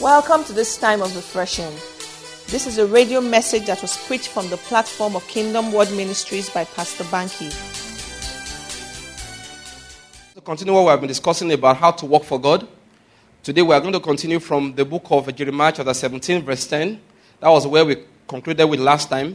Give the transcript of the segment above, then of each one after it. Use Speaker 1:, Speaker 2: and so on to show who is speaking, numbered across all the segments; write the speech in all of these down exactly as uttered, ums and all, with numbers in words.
Speaker 1: Welcome to this time of refreshing. This is a radio message that was preached from the platform of Kingdom Word Ministries by Pastor Banky.
Speaker 2: To continue what we have been discussing about how to work for God, today we are going to continue from the book of Jeremiah chapter seventeen verse ten. That was where we concluded with last time.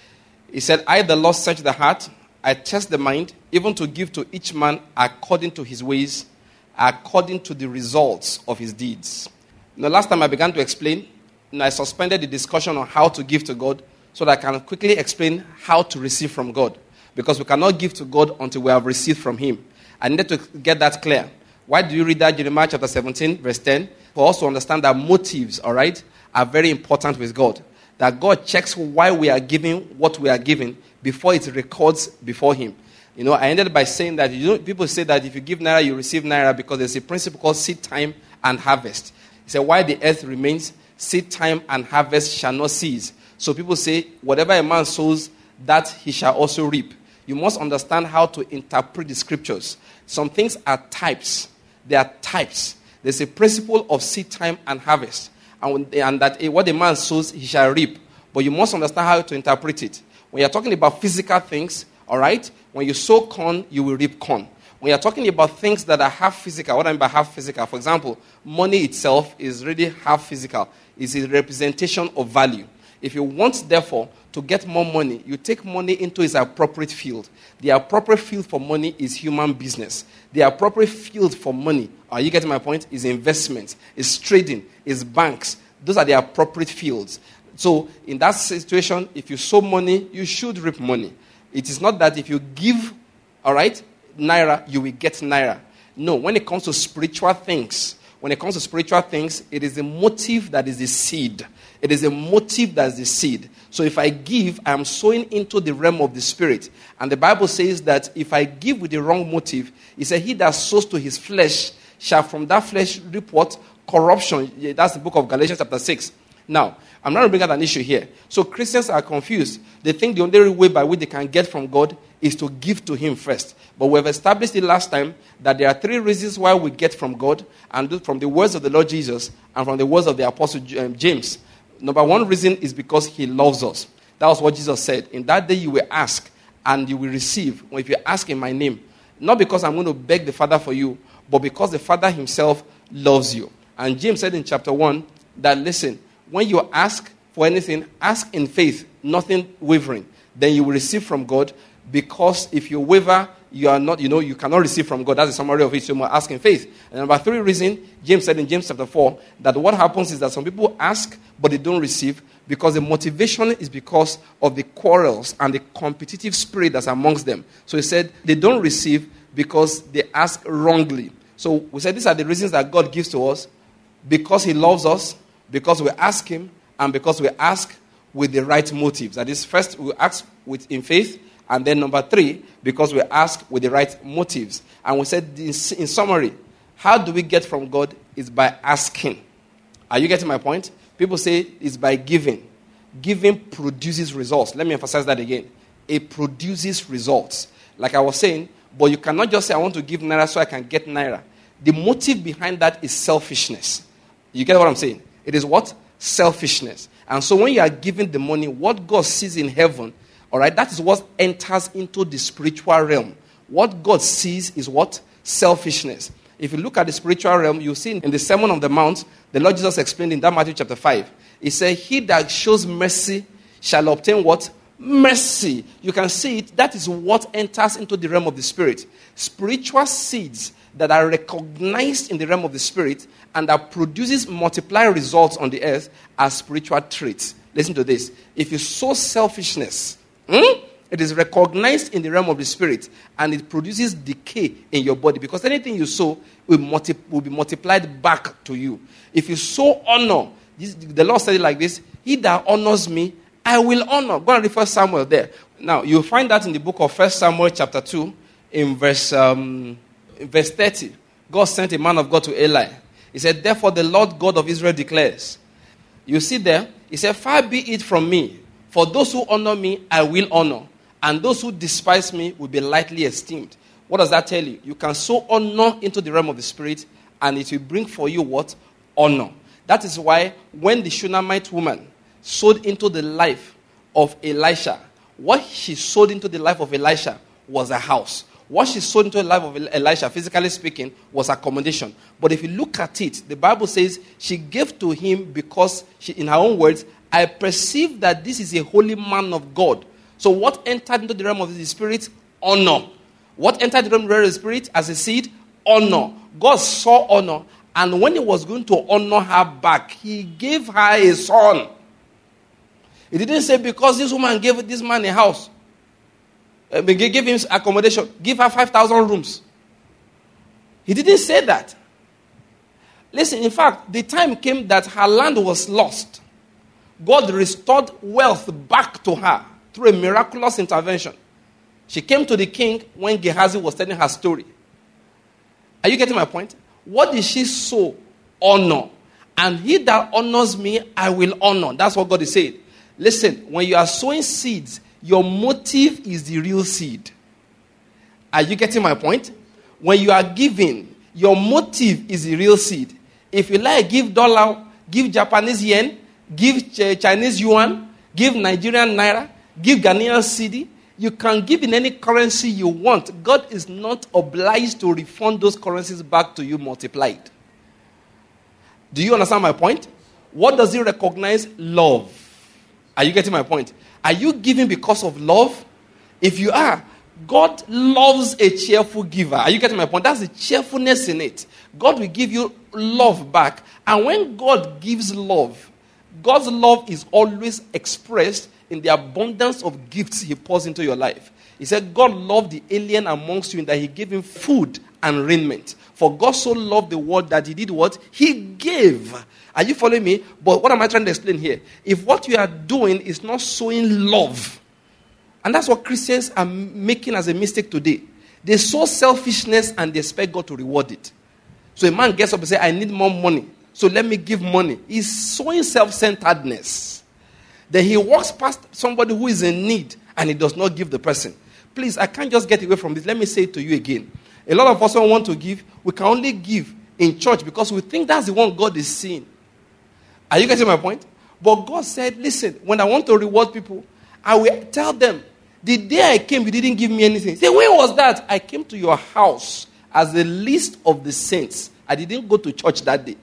Speaker 2: He said, I, the Lord, search the heart, I test the mind, even to give to each man according to his ways, according to the results of his deeds. Now, last time I began to explain, and I suspended the discussion on how to give to God so that I can quickly explain how to receive from God. Because we cannot give to God until we have received from Him. I needed to get that clear. Why do you read that Jeremiah chapter seventeen, verse ten? For us to understand that motives, all right, are very important with God. That God checks why we are giving what we are giving before it records before Him. You know, I ended by saying that, you know, people say that if you give naira, you receive naira because there's a principle called seed time and harvest. He said, while the earth remains, seed time and harvest shall not cease. So people say, whatever a man sows, that he shall also reap. You must understand how to interpret the scriptures. Some things are types. They are types. There's a principle of seed time and harvest. And, when, and that what a man sows, he shall reap. But you must understand how to interpret it. When you're talking about physical things, all right, when you sow corn, you will reap corn. When you're talking about things that are half physical, what I mean by half physical, for example, money itself is really half physical. It's a representation of value. If you want, therefore, to get more money, you take money into its appropriate field. The appropriate field for money is human business. The appropriate field for money, are you getting my point, is investment, is trading, is banks. Those are the appropriate fields. So in that situation, if you sow money, you should reap money. It is not that if you give, all right, naira, you will get naira. No, when it comes to spiritual things, when it comes to spiritual things, it is the motive that is the seed. It is the motive that is the seed. So if I give, I am sowing into the realm of the spirit. And the Bible says that if I give with the wrong motive, it says, he that sows to his flesh shall from that flesh reap what? Corruption. That's the book of Galatians chapter six. Now, I'm not bringing out an issue here. So Christians are confused. They think the only way by which they can get from God is to give to Him first. But we've established it last time that there are three reasons why we get from God, and from the words of the Lord Jesus and from the words of the Apostle James. Number one reason is because He loves us. That was what Jesus said. In that day you will ask and you will receive. Or if you ask in my name, not because I'm going to beg the Father for you, but because the Father Himself loves you. And James said in chapter one that, listen, when you ask for anything, ask in faith, nothing wavering. Then you will receive from God, because if you waver, you are not, you know, you cannot receive from God. That's a summary of it. So you must ask in faith. And number three reason, James said in James chapter four, that what happens is that some people ask, but they don't receive, because the motivation is because of the quarrels and the competitive spirit that's amongst them. So he said they don't receive because they ask wrongly. So we said these are the reasons that God gives to us, because He loves us, because we ask Him, and because we ask with the right motives. That is, first we ask with in faith, and then number three, because we ask with the right motives. And we said, in, in summary, how do we get from God? Is by asking. Are you getting my point? People say it's by giving. Giving produces results. Let me emphasize that again. It produces results. Like I was saying, but you cannot just say, I want to give naira so I can get naira. The motive behind that is selfishness. You get what I'm saying? It is what? Selfishness. And so when you are giving the money, what God sees in heaven, all right, that is what enters into the spiritual realm. What God sees is what? Selfishness. If you look at the spiritual realm, you see in the Sermon on the Mount, the Lord Jesus explained in that Matthew chapter five. He said, he that shows mercy shall obtain what? Mercy. You can see it. That is what enters into the realm of the spirit. Spiritual seeds that are recognized in the realm of the spirit and that produces multiplied results on the earth are spiritual traits. Listen to this. If you sow selfishness, hmm, it is recognized in the realm of the spirit and it produces decay in your body, because anything you sow will, multi- will be multiplied back to you. If you sow honor, this, the Lord said it like this, he that honors me, I will honor. Go and read First Samuel there. Now, you'll find that in the book of First Samuel chapter two, in verse, um, in verse thirty. God sent a man of God to Eli. He said, therefore the Lord God of Israel declares. You see there, he said, far be it from me, for those who honor me, I will honor, and those who despise me will be lightly esteemed. What does that tell you? You can sow honor into the realm of the spirit, and it will bring for you what? Honor. That is why when the Shunammite woman sowed into the life of Elisha, what she sowed into the life of Elisha was a house. What she sowed into the life of Elisha, physically speaking, was accommodation. But if you look at it, the Bible says she gave to him because, she, in her own words, I perceive that this is a holy man of God. So what entered into the realm of the spirit? Honor. What entered the realm of the spirit as a seed? Honor. God saw honor, and when he was going to honor her back, he gave her a son. He didn't say because this woman gave this man a house, uh, give him accommodation, give her five thousand rooms. He didn't say that. Listen, in fact, the time came that her land was lost. God restored wealth back to her through a miraculous intervention. She came to the king when Gehazi was telling her story. Are you getting my point? What did she sow? Honor. And he that honors me, I will honor. That's what God is saying. Listen, when you are sowing seeds, your motive is the real seed. Are you getting my point? When you are giving, your motive is the real seed. If you like, give dollar, give Japanese yen, give Chinese yuan, give Nigerian naira, give Ghanaian cedi. You can give in any currency you want. God is not obliged to refund those currencies back to you multiplied. Do you understand my point? What does he recognize? Love. Are you getting my point? Are you giving because of love? If you are, God loves a cheerful giver. Are you getting my point? That's the cheerfulness in it. God will give you love back. And when God gives love, God's love is always expressed in the abundance of gifts he pours into your life. He said, God loved the alien amongst you in that he gave him food and raiment. For God so loved the world that he did what? He gave. Are you following me? But what am I trying to explain here? If what you are doing is not showing love, and that's what Christians are making as a mistake today. They sow selfishness and they expect God to reward it. So a man gets up and says, I need more money, so let me give money. He's sowing self-centeredness. Then he walks past somebody who is in need and he does not give the person. Please, I can't just get away from this. Let me say it to you again. A lot of us don't want to give. We can only give in church because we think that's the one God is seeing. Are you getting my point? But God said, listen, when I want to reward people, I will tell them, the day I came, you didn't give me anything. Say, when was that? I came to your house as the least of the saints. I didn't go to church that day.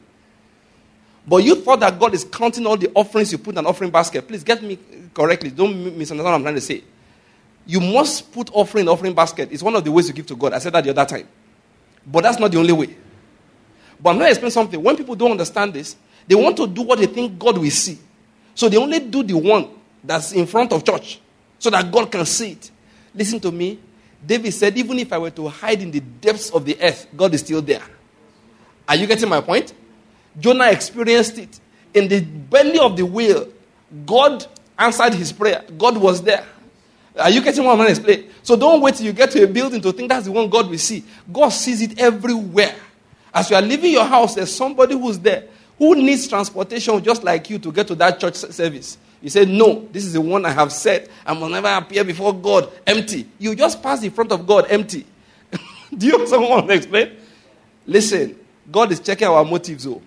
Speaker 2: But you thought that God is counting all the offerings you put in an offering basket. Please get me correctly. Don't misunderstand what I'm trying to say. You must put offering in the offering basket. It's one of the ways you give to God. I said that the other time. But that's not the only way. But I'm going to explain something. When people don't understand this, they want to do what they think God will see. So they only do the one that's in front of church so that God can see it. Listen to me. David said, even if I were to hide in the depths of the earth, God is still there. Are you getting my point? Jonah experienced it. In the belly of the whale, God answered his prayer. God was there. Are you getting what I'm trying to explain? So don't wait till you get to a building to think that's the one God will see. God sees it everywhere. As you are leaving your house, there's somebody who's there who needs transportation just like you to get to that church service. You say, no, this is the one I have said. I must never appear before God empty. You just pass in front of God empty. Do you understand what I want to explain? Listen, God is checking our motives, though.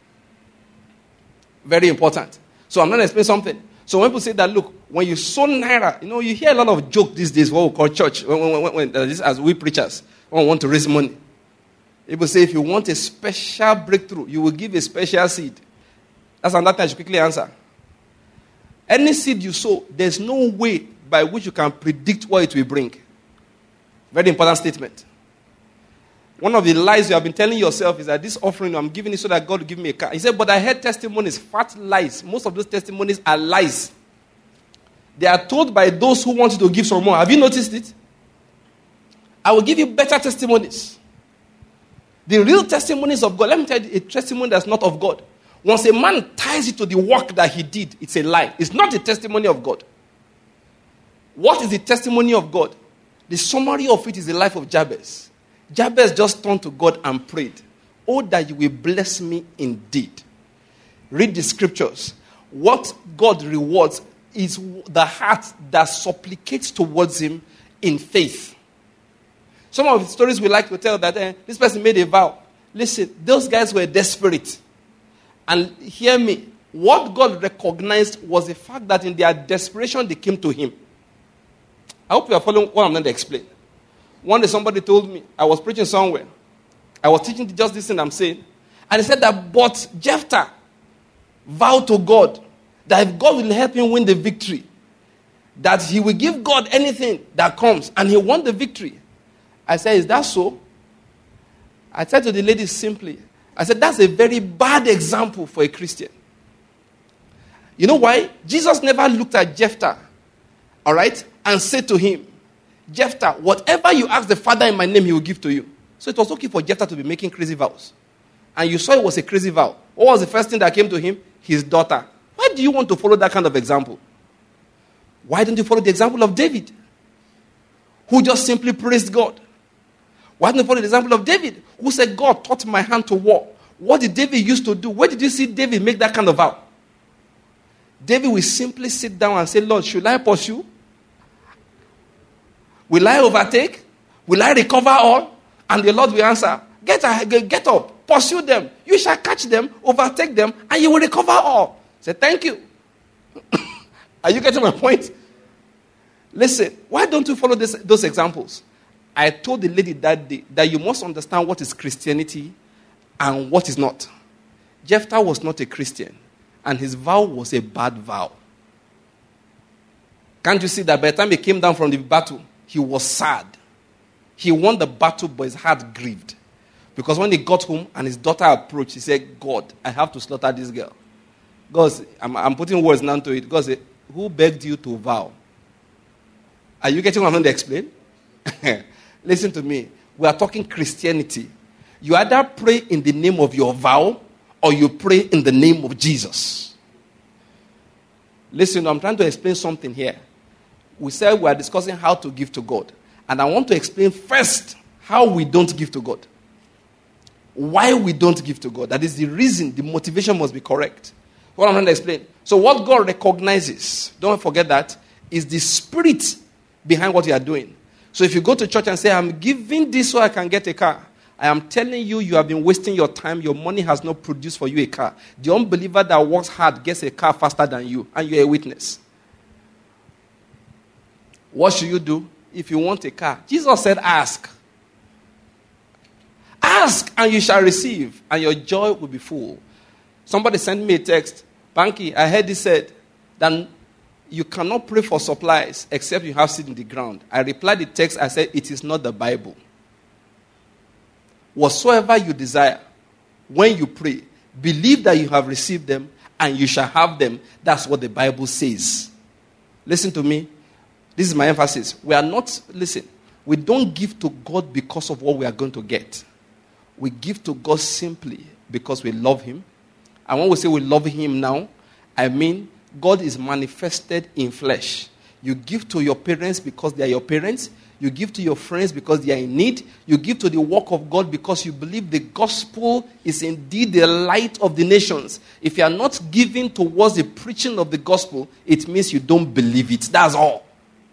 Speaker 2: Very important. So I'm going to explain something. So when people say that, look, when you sow naira, you know, you hear a lot of joke these days, what we call church, when, when, when, when, uh, this, as we preachers, when we want to raise money. People say if you want a special breakthrough, you will give a special seed. That's another thing I should quickly answer. Any seed you sow, there's no way by which you can predict what it will bring. Very important statement. One of the lies you have been telling yourself is that this offering, I'm giving it so that God will give me a car. He said, but I heard testimonies, fat lies. Most of those testimonies are lies. They are told by those who want you to give some more. Have you noticed it? I will give you better testimonies. The real testimonies of God. Let me tell you a testimony that's not of God. Once a man ties it to the work that he did, it's a lie. It's not the testimony of God. What is the testimony of God? The summary of it is the life of Jabez. Jabez just turned to God and prayed, oh, that you will bless me indeed. Read the scriptures. What God rewards is the heart that supplicates towards him in faith. Some of the stories we like to tell that eh, this person made a vow. Listen, those guys were desperate. And hear me, what God recognized was the fact that in their desperation, they came to him. I hope you are following what I'm going to explain. One day somebody told me, I was preaching somewhere. I was teaching just this thing I'm saying. And he said that, but Jephthah vowed to God that if God will help him win the victory, that he will give God anything that comes, and he won the victory. I said, is that so? I said to the lady simply, I said, that's a very bad example for a Christian. You know why? Jesus never looked at Jephthah, all right, and said to him, Jephthah, whatever you ask the Father in my name, he will give to you. So it was okay for Jephthah to be making crazy vows. And you saw it was a crazy vow. What was the first thing that came to him? His daughter. Why do you want to follow that kind of example? Why don't you follow the example of David, who just simply praised God? Why don't you follow the example of David, who said, God taught my hand to war? What did David used to do? Where did you see David make that kind of vow? David will simply sit down and say, Lord, should I pursue? Will I overtake? Will I recover all? And the Lord will answer, get, get up, pursue them. You shall catch them, overtake them, and you will recover all. Say, thank you. Are you getting my point? Listen, why don't you follow this, those examples? I told the lady that day that you must understand what is Christianity and what is not. Jephthah was not a Christian, and his vow was a bad vow. Can't you see that by the time he came down from the battle, he was sad. He won the battle, but his heart grieved. Because when he got home and his daughter approached, he said, God, I have to slaughter this girl. God, I'm, I'm putting words now to it. God said, who begged you to vow? Are you getting what I'm going to explain? Listen to me. We are talking Christianity. You either pray in the name of your vow or you pray in the name of Jesus. Listen, I'm trying to explain something here. We said we are discussing how to give to God. And I want to explain first how we don't give to God. Why we don't give to God. That is the reason, the motivation must be correct. What I'm trying to explain. So what God recognizes, don't forget that, is the spirit behind what you are doing. So if you go to church and say, I'm giving this so I can get a car, I am telling you, you have been wasting your time. Your money has not produced for you a car. The unbeliever that works hard gets a car faster than you, and you're a witness. What should you do if you want a car? Jesus said, ask. Ask, and you shall receive, and your joy will be full. Somebody sent me a text. Banky, I heard he said that you cannot pray for supplies except you have seed in the ground. I replied the text, I said, it is not the Bible. Whatsoever you desire, when you pray, believe that you have received them and you shall have them. That's what the Bible says. Listen to me. This is my emphasis. We are not, listen, we don't give to God because of what we are going to get. We give to God simply because we love him. And when we say we love him now, I mean God is manifested in flesh. You give to your parents because they are your parents. You give to your friends because they are in need. You give to the work of God because you believe the gospel is indeed the light of the nations. If you are not giving towards the preaching of the gospel, it means you don't believe it. That's all.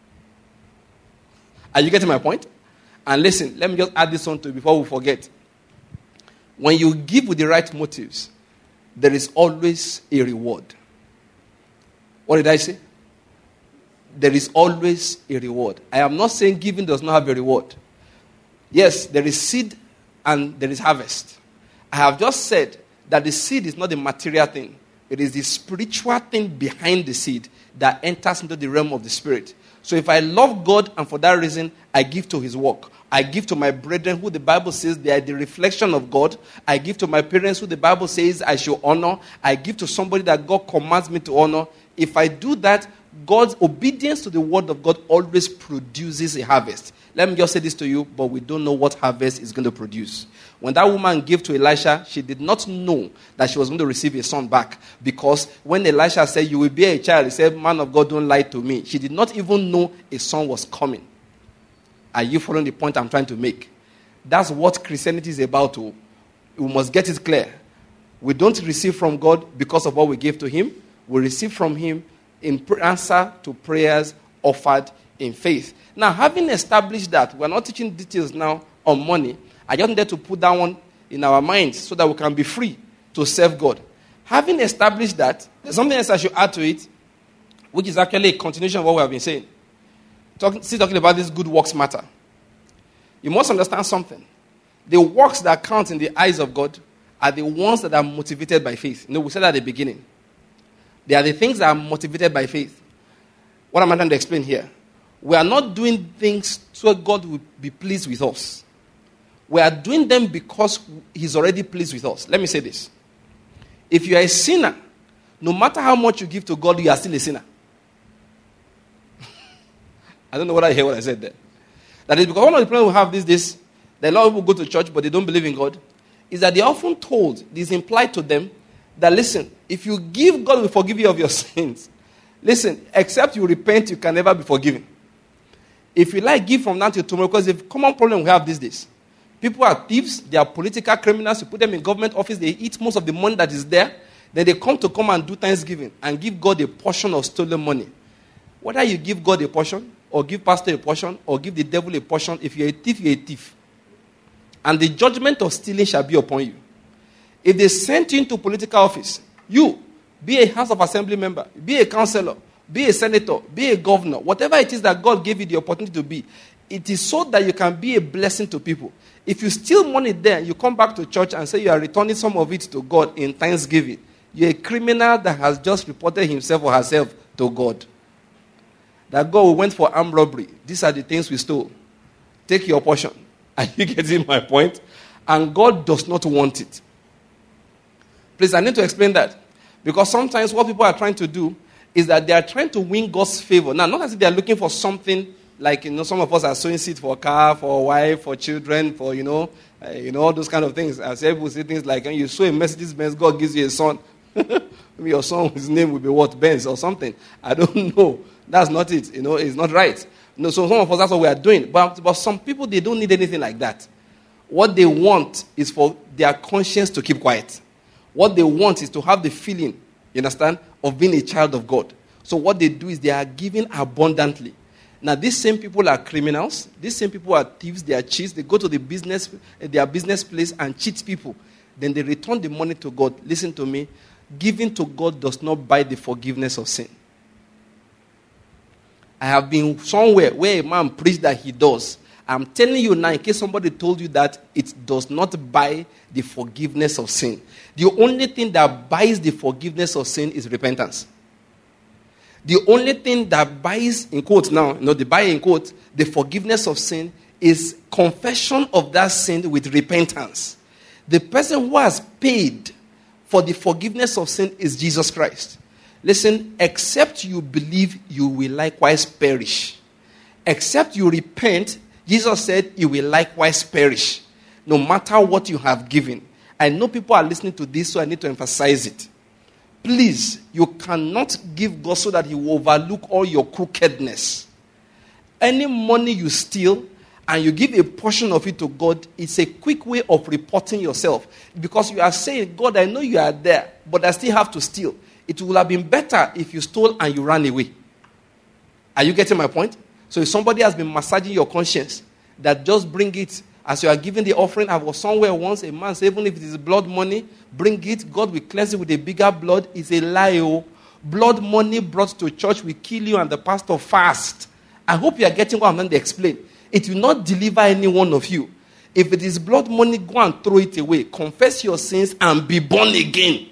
Speaker 2: Are you getting my point? And listen, let me just add this on to you before we forget. When you give with the right motives, there is always a reward. What did I say? There is always a reward. I am not saying giving does not have a reward. Yes, there is seed and there is harvest. I have just said that the seed is not the material thing. It is the spiritual thing behind the seed that enters into the realm of the spirit. So if I love God and for that reason I give to his work, I give to my brethren who the Bible says they are the reflection of God. I give to my parents who the Bible says I should honor. I give to somebody that God commands me to honor. If I do that, God's obedience to the word of God always produces a harvest. Let me just say this to you, but we don't know what harvest is going to produce. When that woman gave to Elisha, she did not know that she was going to receive a son back. Because when Elisha said, you will bear a child, he said, man of God, don't lie to me. She did not even know a son was coming. Are you following the point I'm trying to make? That's what Christianity is about. To. We must get it clear. We don't receive from God because of what we give to him. We receive from him in answer to prayers offered in faith. Now, having established that, we're not teaching details now on money. I just wanted to put that one in our minds so that we can be free to serve God. Having established that, there's something else I should add to it, which is actually a continuation of what we have been saying. Talk, still talking about this good works matter. You must understand something. The works that count in the eyes of God are the ones that are motivated by faith. You know, we said that at the beginning. They are the things that are motivated by faith. What am I trying to explain here? We are not doing things so God will be pleased with us. We are doing them because He's already pleased with us. Let me say this. If you are a sinner, no matter how much you give to God, you are still a sinner. I don't know whether I hear what I said there. That is because one of the problems we have these days, that a lot of people go to church but they don't believe in God, is that they are often told, it is implied to them, that listen, if you give, God will forgive you of your sins. Listen, except you repent, you can never be forgiven. If you like, give from now till tomorrow, because the common problem we have these days. People are thieves, they are political criminals, you put them in government office, they eat most of the money that is there, then they come to come and do Thanksgiving and give God a portion of stolen money. Whether you give God a portion, or give pastor a portion, or give the devil a portion, if you're a thief, you're a thief. And the judgment of stealing shall be upon you. If they sent you into political office, you, be a House of Assembly member, be a councillor, be a senator, be a governor, whatever it is that God gave you the opportunity to be, it is so that you can be a blessing to people. If you steal money there, you come back to church and say you are returning some of it to God in thanksgiving, you're a criminal that has just reported himself or herself to God. That God went for armed robbery. These are the things we stole. Take your portion. Are you getting my point? And God does not want it. Please, I need to explain that. Because sometimes what people are trying to do is that they are trying to win God's favor. Now, not as if they are looking for something like, you know, some of us are sowing seed for a car, for a wife, for children, for, you know, uh, you know, all those kind of things. As people say things like, when you sow a Mercedes Benz, God gives you a son. Maybe your son, his name will be what? Benz or something. I don't know. That's not it. You know, it's not right. No, so some of us, that's what we are doing. But, but some people, they don't need anything like that. What they want is for their conscience to keep quiet. What they want is to have the feeling, you understand, of being a child of God. So what they do is they are giving abundantly. Now, these same people are criminals. These same people are thieves. They are cheats. They go to the business, their business place and cheat people. Then they return the money to God. Listen to me. Giving to God does not buy the forgiveness of sin. I have been somewhere where a man preached that he does. I'm telling you now, in case somebody told you that, it does not buy the forgiveness of sin. The only thing that buys the forgiveness of sin is repentance. The only thing that buys, in quotes now, you know, the buy in quotes, the forgiveness of sin is confession of that sin with repentance. The person who has paid for the forgiveness of sin is Jesus Christ. Listen, except you believe, you will likewise perish. Except you repent, Jesus said, you will likewise perish. No matter what you have given. I know people are listening to this, so I need to emphasize it. Please, you cannot give God so that He will overlook all your crookedness. Any money you steal and you give a portion of it to God, it's a quick way of reporting yourself. Because you are saying, God, I know you are there, but I still have to steal. It would have been better if you stole and you ran away. Are you getting my point? So if somebody has been massaging your conscience, that just bring it. As you are giving the offering, I was somewhere once, a man said, even if it is blood money, bring it. God will cleanse it with a bigger blood. It's a lie. Oh. Blood money brought to church will kill you and the pastor fast. I hope you are getting what I'm going to explain. It will not deliver any one of you. If it is blood money, go and throw it away. Confess your sins and be born again.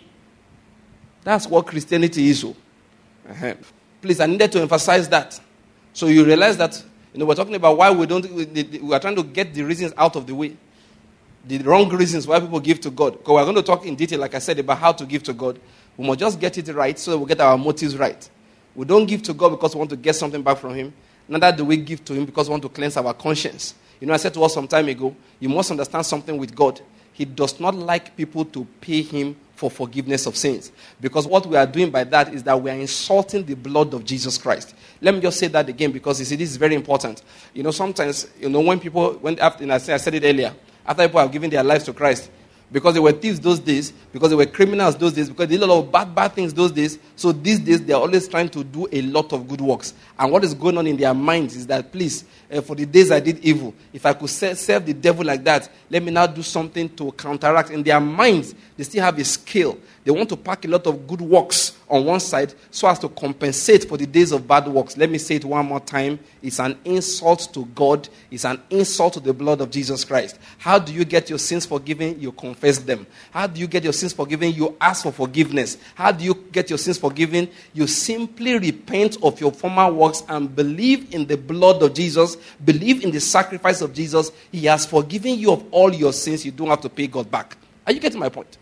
Speaker 2: That's what Christianity is. Oh. Uh-huh. Please, I needed to emphasize that. So you realize that, you know, we're talking about why we don't, we are trying to get the reasons out of the way. The wrong reasons why people give to God. Because we're going to talk in detail, like I said, about how to give to God. We must just get it right so that we get our motives right. We don't give to God because we want to get something back from Him. Neither do we give to Him because we want to cleanse our conscience. You know, I said to us some time ago, you must understand something with God. He does not like people to pay Him for forgiveness of sins. Because what we are doing by that is that we are insulting the blood of Jesus Christ. Let me just say that again because you see, this is very important. You know, sometimes, you know, when people, when after, and I said it earlier, after people have given their lives to Christ, because they were thieves those days, because they were criminals those days, because they did a lot of bad, bad things those days, so these days they are always trying to do a lot of good works. And what is going on in their minds is that, please, uh, for the days I did evil, if I could serve the devil like that, let me now do something to counteract. In their minds, they still have a scale They want to pack a lot of good works on one side so as to compensate for the days of bad works. Let me say it one more time. It's an insult to God. It's an insult to the blood of Jesus Christ. How do you get your sins forgiven? You confess them. How do you get your sins forgiven? You ask for forgiveness. How do you get your sins forgiven? You simply repent of your former works and believe in the blood of Jesus. Believe in the sacrifice of Jesus. He has forgiven you of all your sins. You don't have to pay God back. Are you getting my point?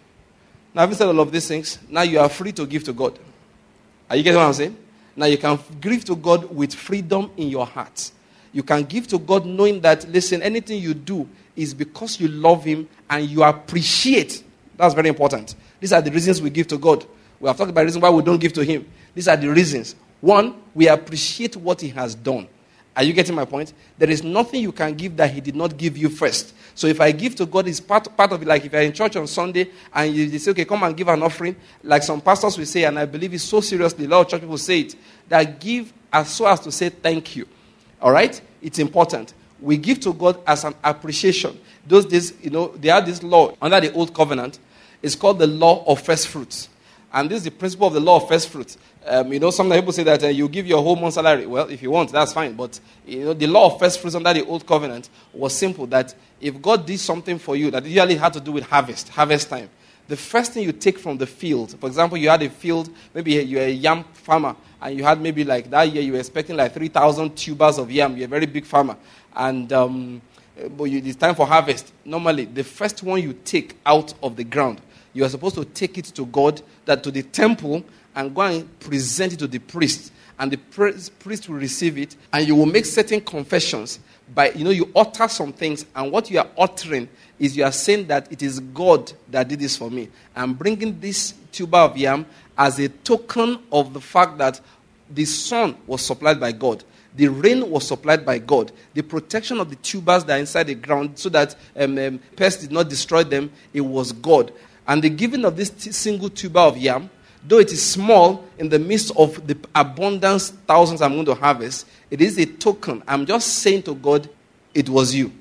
Speaker 2: Now, having said all of these things, now you are free to give to God. Are you getting what I'm saying? Now you can give to God with freedom in your heart. You can give to God knowing that, listen, anything you do is because you love Him and you appreciate. That's very important. These are the reasons we give to God. We have talked about the reason why we don't give to Him. These are the reasons. One, we appreciate what He has done. Are you getting my point? There is nothing you can give that He did not give you first. So if I give to God, it's part, part of it. Like if you're in church on Sunday and you say, okay, come and give an offering. Like some pastors will say, and I believe it so seriously, a lot of church people say it, that give as so as to say thank you. All right? It's important. We give to God as an appreciation. Those days, you know, they had this law under the old covenant. It's called the law of first fruits. And this is the principle of the law of first fruits. Um, you know, sometimes people say that uh, you give your whole month's salary. Well, if you want, that's fine. But, you know, the law of first fruits under the old covenant was simple, that if God did something for you, that usually had to do with harvest, harvest time, the first thing you take from the field, for example, you had a field, maybe you're a yam farmer, and you had maybe like that year you were expecting like three thousand tubers of yam. You're a very big farmer. And um, but you, it's time for harvest. Normally, the first one you take out of the ground, you are supposed to take it to God, that to the temple, and go and present it to the priest. And the priest will receive it, and you will make certain confessions. By, you know, you utter some things, and what you are uttering is you are saying that it is God that did this for me. I'm bringing this tuber of yam as a token of the fact that the sun was supplied by God. The rain was supplied by God. The protection of the tubers that are inside the ground so that um, um, pests did not destroy them, it was God. And the giving of this t- single tuber of yam, though it is small in the midst of the abundance thousands I'm going to harvest, it is a token. I'm just saying to God, it was you.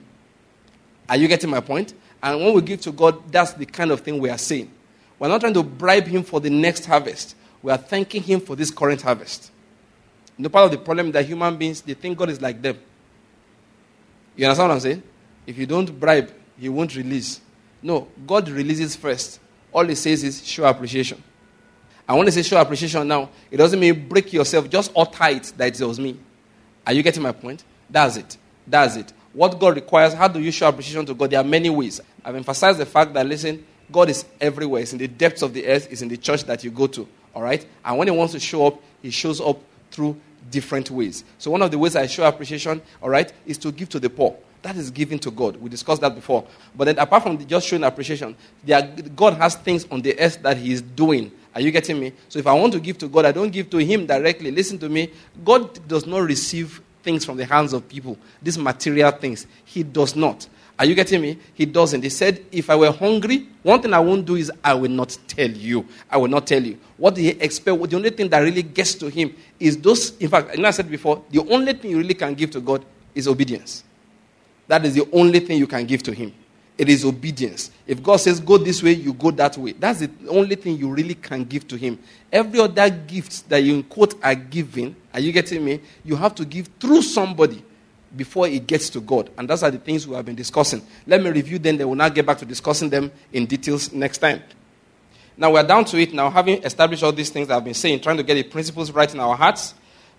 Speaker 2: Are you getting my point? And when we give to God, that's the kind of thing we are saying. We're not trying to bribe Him for the next harvest. We are thanking Him for this current harvest. You know, part of the problem is that human beings, they think God is like them. You understand what I'm saying? If you don't bribe, He won't release. No, God releases first. All He says is show appreciation. And when He says show appreciation now, it doesn't mean break yourself. Just utter it that it was me. Are you getting my point? That's it. That's it. What God requires, how do you show appreciation to God? There are many ways. I've emphasized the fact that, listen, God is everywhere. It's in the depths of the earth. It's in the church that you go to. All right? And when He wants to show up, He shows up through different ways. So one of the ways I show appreciation, all right, is to give to the poor. That is giving to God. We discussed that before. But then apart from just showing appreciation, there are, God has things on the earth that He is doing. Are you getting me? So if I want to give to God, I don't give to Him directly. Listen to me. God does not receive things from the hands of people. These material things. He does not. Are you getting me? He doesn't. He said, if I were hungry, one thing I won't do is I will not tell you. I will not tell you. What do He expect? The only thing that really gets to Him is those. In fact, you know I said before, the only thing you really can give to God is obedience. That is the only thing you can give to Him. It is obedience. If God says go this way, you go that way. That's the only thing you really can give to Him. Every other gift that you in quote are giving, are you getting me? You have to give through somebody before it gets to God. And those are the things we have been discussing. Let me review them, then we'll now get back to discussing them in details next time. Now we're down to it now, having established all these things that I've been saying, trying to get the principles right in our hearts.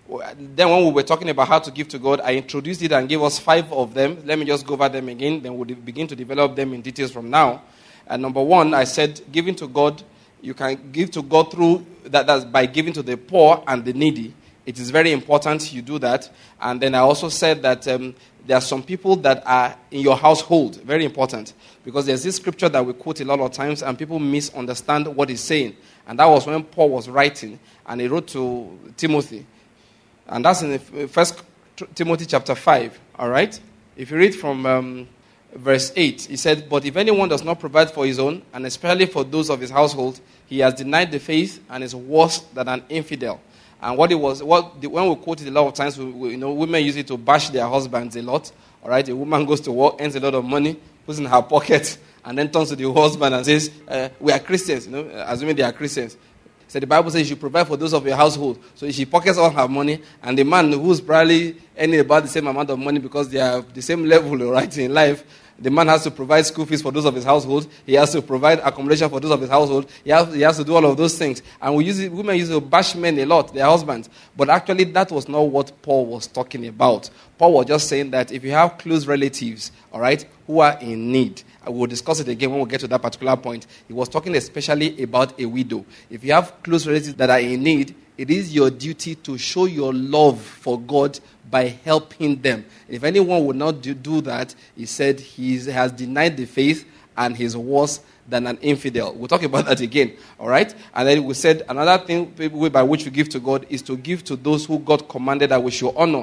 Speaker 2: Then when we were talking about how to give to God, I introduced it and gave us five of them. Let me just go over them again, then we'll begin to develop them in details from now. And number one, I said giving to God, you can give to God through, that, that's by giving to the poor and the needy. It is very important you do that. And then I also said that um, there are some people that are in your household. Very important. Because there's this scripture that we quote a lot of times and people misunderstand what he's saying. And that was when Paul was writing and he wrote to Timothy. And that's in First Timothy chapter five. All right? If you read from um, verse eight, he said, but if anyone does not provide for his own, and especially for those of his household, he has denied the faith and is worse than an infidel. And what it was, what the, when we quote it a lot of times, we, we, you know, women use it to bash their husbands a lot. All right, a woman goes to work, earns a lot of money, puts in her pocket, and then turns to the husband and says, uh, we are Christians, you know, assuming they are Christians. So the Bible says you should provide for those of your household. So she pockets all her money, and the man who's probably earning about the same amount of money because they are the same level, right, in life, the man has to provide school fees for those of his household. He has to provide accommodation for those of his household. He has, he has to do all of those things. And we use it, women use to bash men a lot, their husbands. But actually, that was not what Paul was talking about. Paul was just saying that if you have close relatives, all right, who are in need, I will discuss it again when we get to that particular point. He was talking especially about a widow. If you have close relatives that are in need, it is your duty to show your love for God by helping them. If anyone would not do, do that, he said he has denied the faith and he's worse than an infidel. We'll talk about that again, all right? And then we said another thing way by which we give to God is to give to those who God commanded that we should honor,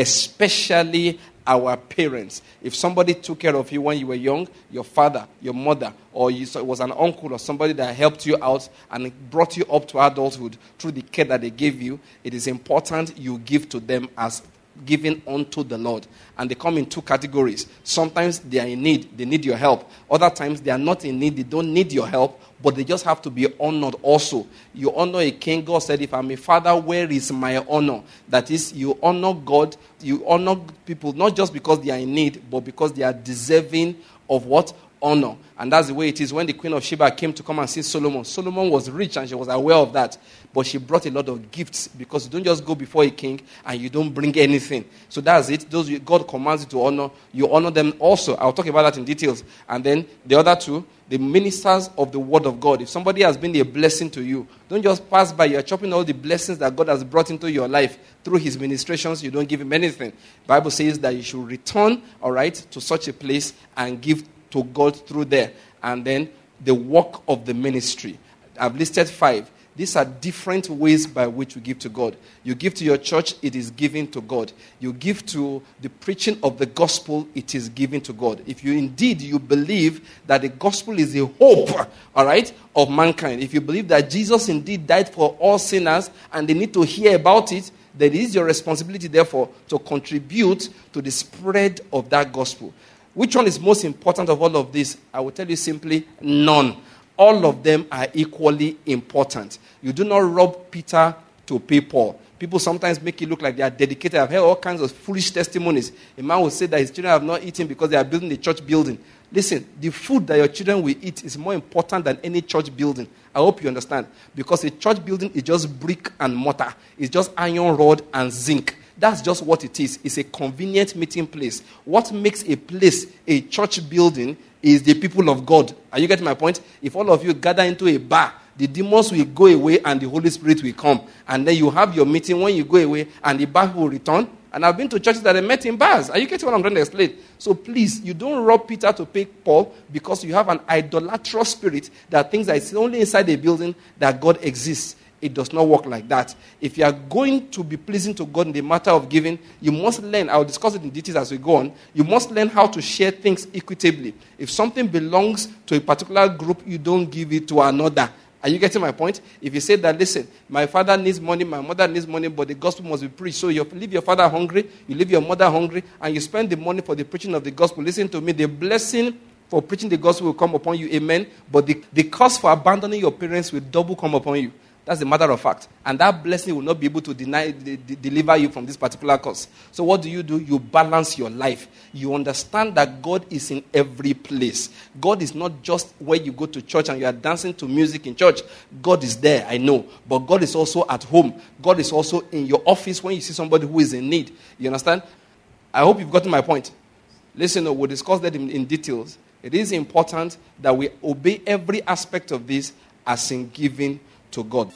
Speaker 2: especially our parents. If somebody took care of you when you were young, your father, your mother, or you, so it was an uncle or somebody that helped you out and brought you up to adulthood through the care that they gave you, it is important you give to them as giving unto the Lord. And they come in two categories. Sometimes they are in need. They need your help. Other times they are not in need. They don't need your help, but they just have to be honored also. You honor a king. God said, if I'm a father, where is my honor? That is, you honor God. You honor people not just because they are in need, but because they are deserving of what? Honor. And that's the way it is. When the Queen of Sheba came to come and see Solomon, Solomon was rich and she was aware of that. But she brought a lot of gifts because you don't just go before a king and you don't bring anything. So that's it. Those God commands you to honor, you honor them also. I'll talk about that in details. And then the other two, the ministers of the word of God. If somebody has been a blessing to you, don't just pass by. You're chopping all the blessings that God has brought into your life through his ministrations. You don't give him anything. The Bible says that you should return, all right, to such a place and give to God through there. And then the work of the ministry. I've listed five. These are different ways by which we give to God. You give to your church, it is giving to God. You give to the preaching of the gospel, it is giving to God. If you indeed you believe that the gospel is the hope, all right, of mankind. If you believe that Jesus indeed died for all sinners and they need to hear about it, then it is your responsibility, therefore, to contribute to the spread of that gospel. Which one is most important of all of this? I will tell you simply, none. All of them are equally important. You do not rob Peter to pay Paul. People sometimes make it look like they are dedicated. I've heard all kinds of foolish testimonies. A man will say that his children have not eaten because they are building a church building. Listen, the food that your children will eat is more important than any church building. I hope you understand. Because a church building is just brick and mortar. It's just iron rod and zinc. That's just what it is. It's a convenient meeting place. What makes a place a church building is the people of God. Are you getting my point? If all of you gather into a bar, the demons will go away and the Holy Spirit will come. And then you have your meeting when you go away and the bar will return. And I've been to churches that I met in bars. Are you getting what I'm trying to explain? So please, you don't rob Peter to pay Paul because you have an idolatrous spirit that thinks that it's only inside a building that God exists. It does not work like that. If you are going to be pleasing to God in the matter of giving, you must learn, I'll discuss it in details as we go on, you must learn how to share things equitably. If something belongs to a particular group, you don't give it to another. Are you getting my point? If you say that, listen, my father needs money, my mother needs money, but the gospel must be preached. So you leave your father hungry, you leave your mother hungry, and you spend the money for the preaching of the gospel. Listen to me, the blessing for preaching the gospel will come upon you, amen, but the, the cost for abandoning your parents will double come upon you. That's a matter of fact. And that blessing will not be able to deny, de- de- deliver you from this particular cause. So what do you do? You balance your life. You understand that God is in every place. God is not just where you go to church and you are dancing to music in church. God is there, I know. But God is also at home. God is also in your office when you see somebody who is in need. You understand? I hope you've gotten my point. Listen, we'll discuss that in, in details. It is important that we obey every aspect of this as in giving to God.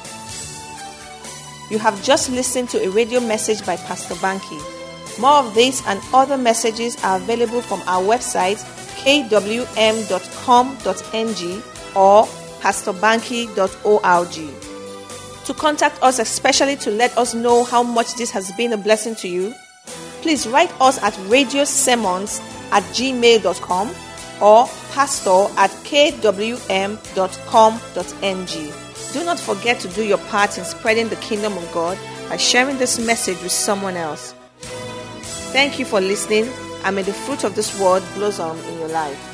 Speaker 1: You have just listened to a radio message by Pastor Banky. More of this and other messages are available from our website k w m dot com dot n g or pastor banky dot org. To contact us, especially to let us know how much this has been a blessing to you, please write us at radio sermons at gmail dot com or pastor at k w m dot com dot n g. Do not forget to do your part in spreading the kingdom of God by sharing this message with someone else. Thank you for listening, and may the fruit of this word blossom in your life.